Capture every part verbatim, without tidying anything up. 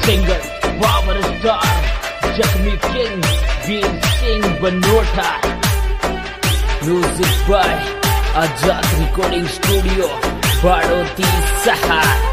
Singer power star जख्मी king Veer Singh Banota, music by Azad recording studio Badoti Sahar.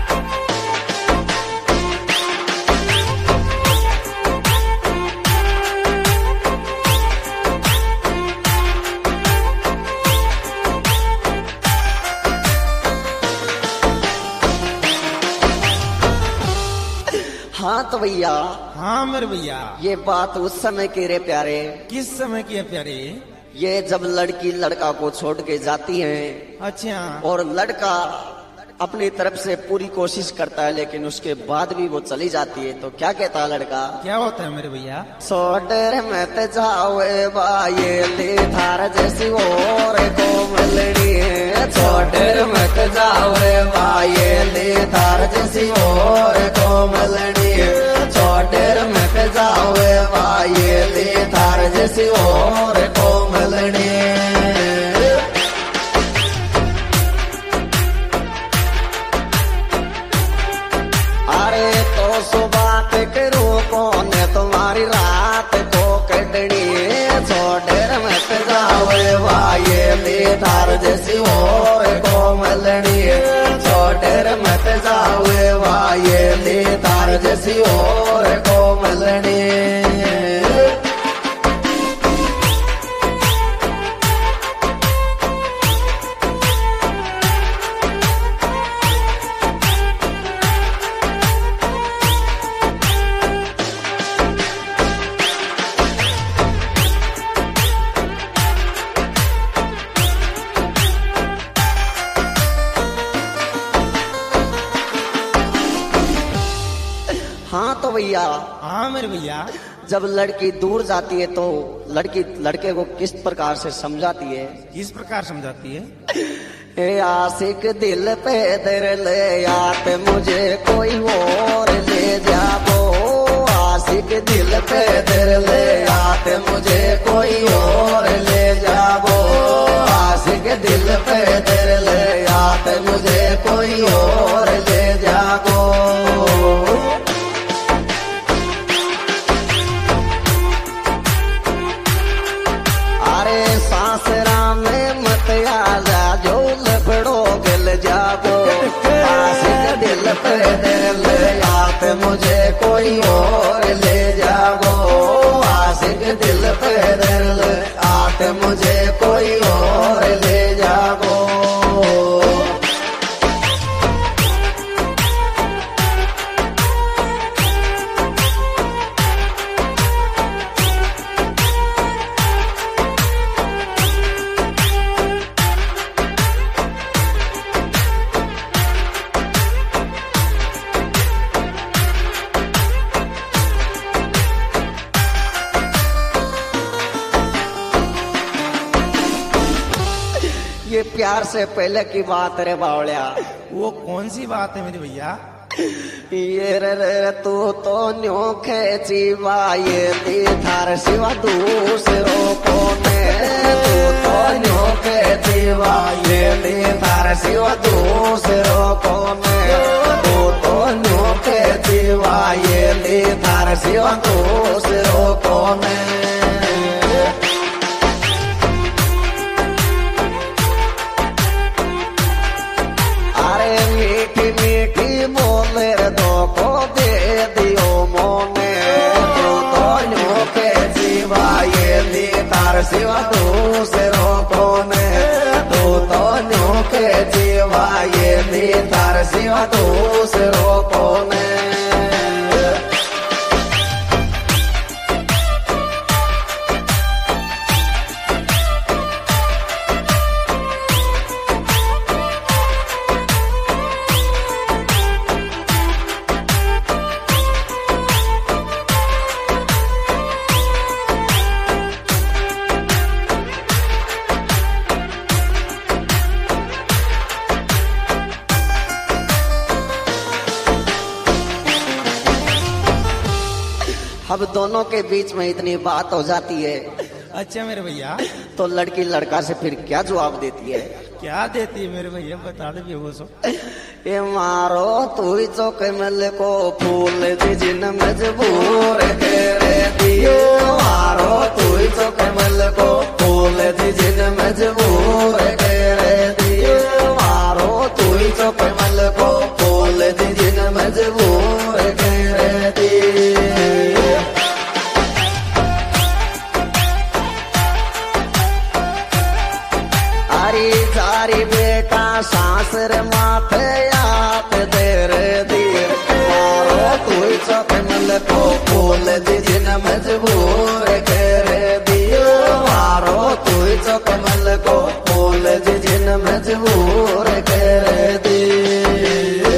हाँ तो भैया, हाँ मेरे भैया, ये बात उस समय की रे प्यारे। किस समय की है प्यारे? ये जब लड़की लड़का को छोड़ के जाती है। अच्छा। और लड़का अपनी तरफ से पूरी कोशिश करता है, लेकिन उसके बाद भी वो चली जाती है, तो क्या कहता है लड़का? क्या होता है मेरे भैया? सोडर मत जाओ बाये ले थार जैसी और को मिलनी है। सोडर मत जाओ बाये ले थार जैसी और को मिलनी है। सोडर मत जाओ बाये ले थार जैसी और को मिलनी है। बात करूं कौन तुम्हारी रात को कटनी है। छोड़र मत जाओ वाये ले धार जैसी और को मलनी है। छोड़र मत जाओ वाये ले धार जैसी और को मलनी है। हाँ तो भैया, हाँ मेरे भैया, जब लड़की दूर जाती है तो लड़की लड़के को किस प्रकार से समझाती है? किस प्रकार समझाती है? ए आशिक दिल पे दर ले आते मुझे कोई और ले जाबो। आशिक दिल पे दर ले आते मुझे कोई और ले जाबो। आशिक दिल पे दर ले आते मुझे कोई और ले जाबो। सासरा में मत आजा जो लपड़ो गिल जाबो। आशिक दिल पे दिल आते मुझे कोई और ले जाबो। आशिक दिल पे दिल आते मुझे कोई और ले जाबो। ये प्यार से पहले की बात रे बावलिया। वो कौन सी बात है मेरे भैया? ये रे रे तू तो न्यो खेची वाये दी थार सिवा दूसरों को ने। तू तो न्यो खेची वाये दी थार सिवा दूसरों को ने। तू तो न्यो खेची वाये दी थार सिवा दूसरों को ने। मीठी मीठी बोले दो को दे दियो मोने। तू तो न्यो के जीवा ये ली तार सिवा दूसरों को ने। तू तो न्यो के जीवा ये ली तार सिवा दूसरों को ने। अब दोनों के बीच में इतनी बात हो जाती है। अच्छा मेरे भैया, तो लड़की लड़का से फिर क्या जवाब देती है? क्या देती है मेरे भैया, बता दे वो सो। ये मारो तू ही तो कमल को फूल दी जिन मजबूर करे दियो, मारो तू ही तो कमल को फूल दी जिन मजबूर करे दियो, मारो तू ही तो कमल को फूल दी जिन मजबूर करे दियो। हरी सारी बेटा सासर माथे याद देर दीर, मारो तू ही तो कमल को फूल दी जिन मजबूर कर दियो, मारो तू ही तो कमल को फूल दी जिन मजबूर कर दियो।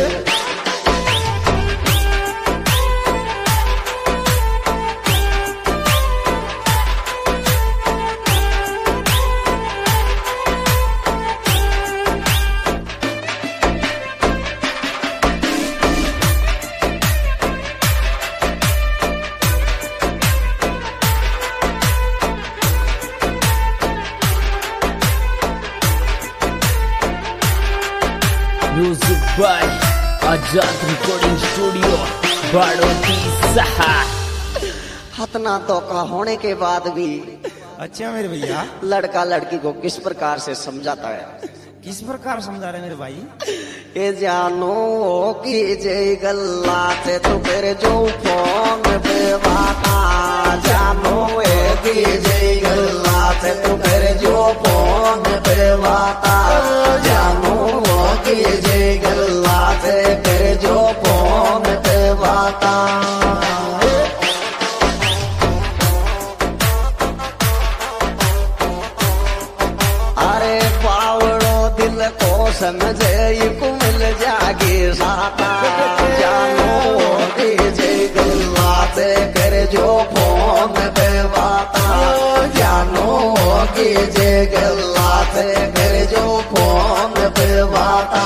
Music by Azad recording studio Badoti Saha. हतना धोखा होने के बाद भी अच्छा मेरे भैया, लड़का लड़की को किस प्रकार से समझाता है? किस प्रकार समझा रहे मेरे भाई? ए जानो की जय गल्ला से तू फिर जो फोन पे बाता, जानो ए की जय गल्ला से तू फिर जो फोन पे बाता, जानो की जय गल्ला से फिर जो फोन पे बाता। अरे पावड़ो दिल को समझे को मिल जागी साता, जानो दीजे गल्ला से कर जो फोन पे बाता, जानो कीजे गल्ला से कर जो फोन पे बाता।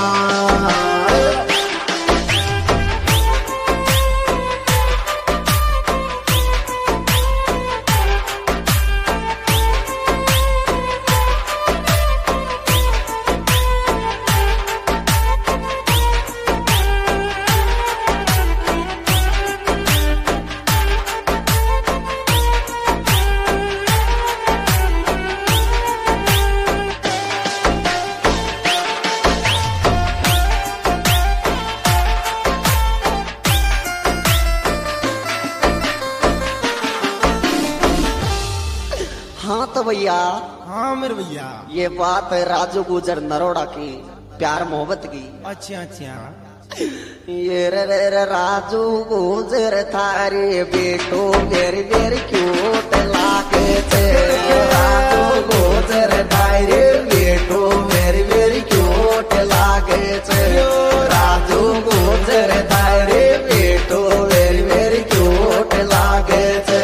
हाँ तो भैया, हाँ मेरे भैया, ये बात है राजू गुजर नरोड़ा की प्यार मोहब्बत की। अच्छा अच्छा। ये रे रे रे राजू गुजर थारी बेटो वेरी वेरी क्यूट लागे थे, राजू गुजर थारी बेटो वेरी वेरी क्यूट लागे थे, राजू गुजर थारी बेटो वेरी वेरी क्यूट लागे थे।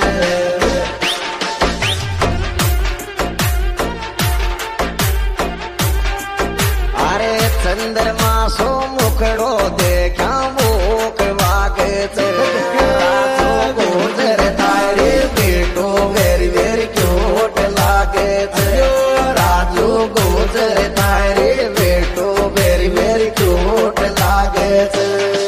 चंद्रमा सो मुखड़ो देखा मुख वागे थे, राजू गुजर थारी बेटो वेरी वेरी क्यूट लागे थे, राजू गुजर थारी बेटो वेरी वेरी क्यूट लागे थे।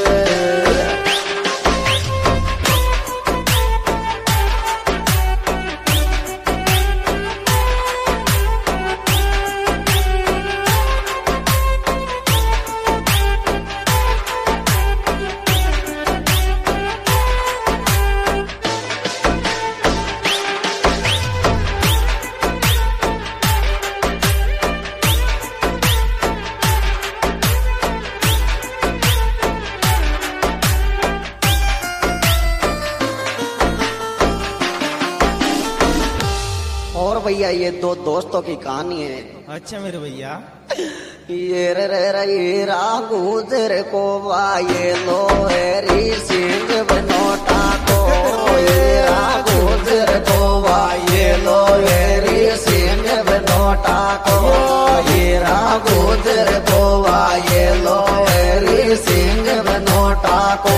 और भैया ये दो दोस्तों की कहानी है। अच्छा मेरे भैया, ये रे रे रे ये गुजर को वाये लो री सिंह बनोटा को, ये गुजर को वाये लो री सिंह बनोटा को, ये गुजर को वाये लो री सिंह बनोटा को।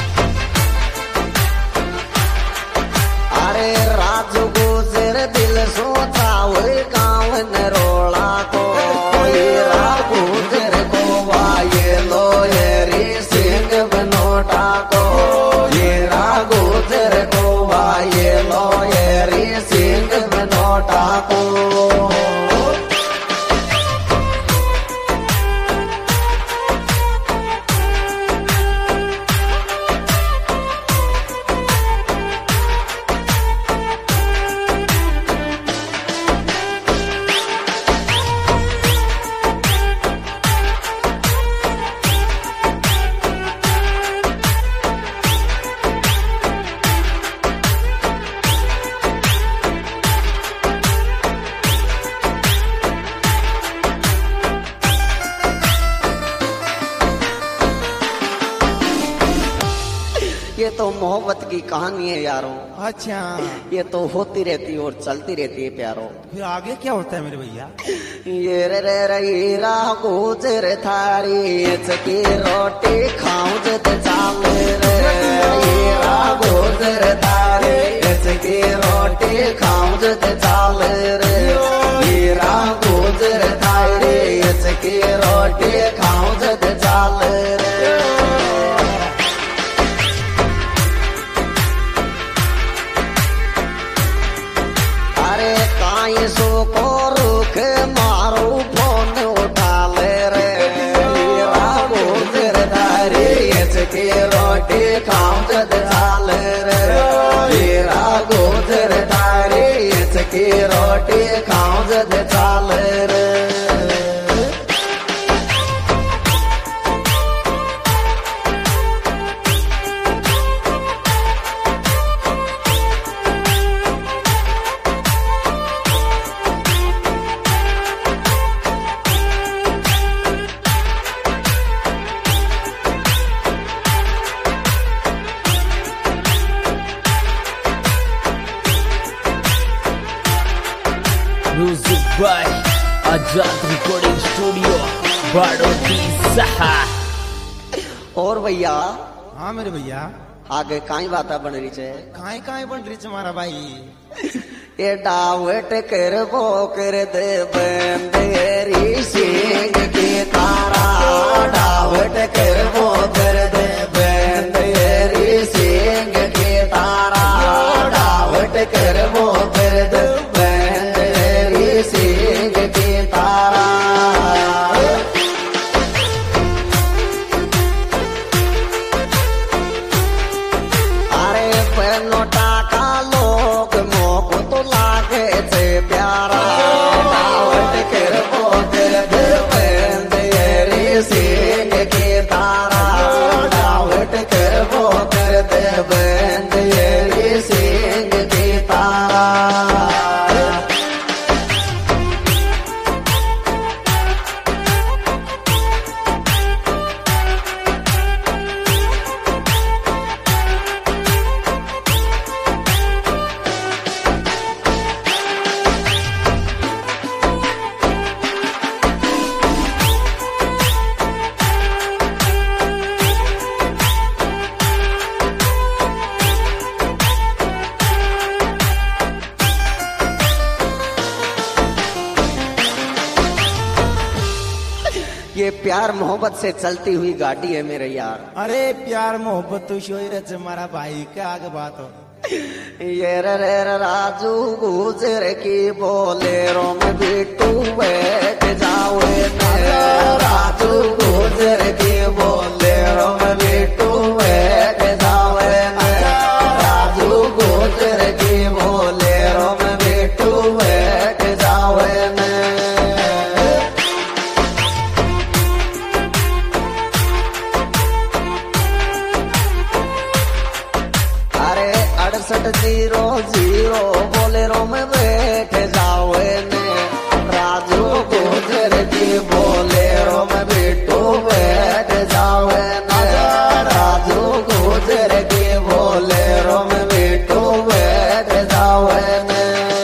दिल ये तो मोहब्बत की कहानी है यारों। अच्छा, ये तो होती रहती है और चलती रहती है प्यारों। फिर आगे क्या होता है मेरे भैया? ये रे रे रे रा गुजर थारी चकी रोटी खाऊं जद चाल रे। ये रा गुजर थारी चकी रोटी खाऊं जद चाल रे। ये रा गुजर थारी चकी रोटी खाऊं जद चाल रे। सो को रुख मारो फोन उठा ले रे। हीरा गुजर धारी इसकी रोटी खाऊं जद चाल रे। हीरा गुजर धारी इसकी रोटी खाऊं जद चाल रे। Music by Azad recording studio Badoti Saha. और भैया? हाँ मेरे भैया। आगे काई बात बन रही है? काई काई बन रही है हमारा भाई? ये डावट कर वो कर दे बंदेरी सिंह की तारा। डावट कर वो कर दे बंदेरी सिंह की तारा। डावट कर वो कर दे बंदेरी सिंह की तारा। अरे पनोटा का लोग मोको तो लागे से प्यारा। डावट कर वो कर दे बंदेरी सिंह की तारा। डावट कर वो कर दे बंदेरी सिंह की तारा। ये प्यार मोहब्बत से चलती हुई गाड़ी है मेरे यार। अरे प्यार मोहब्बत तो शोर है हमारा भाई, क्या आगे बात हो? ये रे रे राजू गुजर की बोलेरो में बिट्टू बैठ जाओ। राजू गुजर की बोलेरो में बिट्टू बैठ जाओ। राजू गुजर की बोलेरो में बिट्टू बैठ जाओ। अड़सठ जीरो जीरो बोलेरो में बैठ जाओ ने। राजू गुजर की बोलेरो में बिट्टू बैठ जाओ ने। राजू गुजर की बोलेरो में बिट्टू बैठ जाओ ने।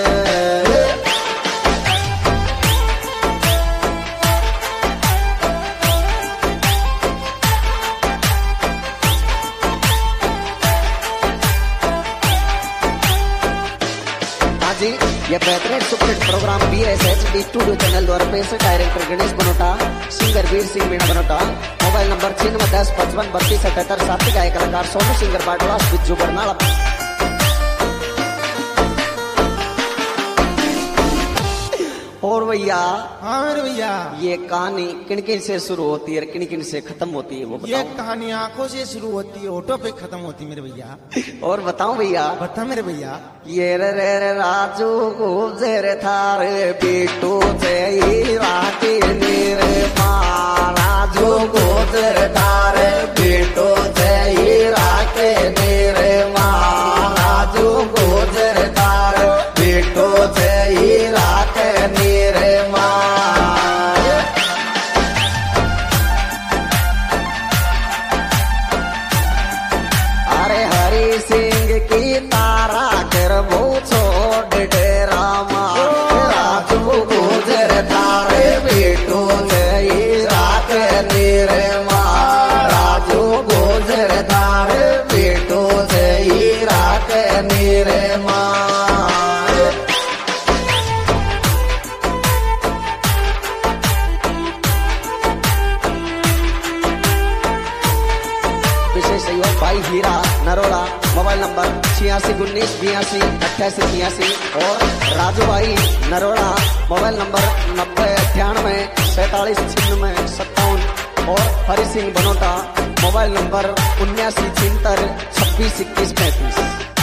जी ये बेहतरीन superhit program B S H D studio channel द्वारा पेश। Director Ganesh Banota, singer Veer Singh Meena Banota. Mobile number छिन्नवे दस पचपन बत्तीस अठहत्तर। साथी गायक कलाकार सोनू सिंगर बाटवा बिज्जू बरनाला। और भैया हाँ मेरे भैया, ये कहानी किन किन से शुरू होती है, किन किन से खत्म होती है वो ये बताओ। कहानी आंखों से शुरू होती है, होठों पे खत्म होती है मेरे भैया। और बताओ भैया। बता मेरे भैया। ये रे रे रे राजू गुजर थारे बेटू जय राके नीरे माँ, राजू गुजर थारे बेटू जय राके नीरे माँ, राजू गुजर थारे बेटू जय राके नीरे माँ। अरे हरि सिंह की तारा कर वो छोड़ डेरा माँ, राजू गुजर थारे बेटू जय रात नीरे माँ, राजू गुजर थारे बेटू जय रात नीरे माँ। विशेष सहयोग भाई हीरा नरोला, मोबाइल नंबर छियासी उन्नीस बयासी अट्ठासी छियासी, और राजू भाई नरोला, मोबाइल नंबर नब्बे अट्ठानवे सैतालीस छिन्नवे सत्तावन, और हरि सिंह बनोटा, मोबाइल नंबर उन्यासी छिहत्तर छब्बीस इक्कीस पैंतीस।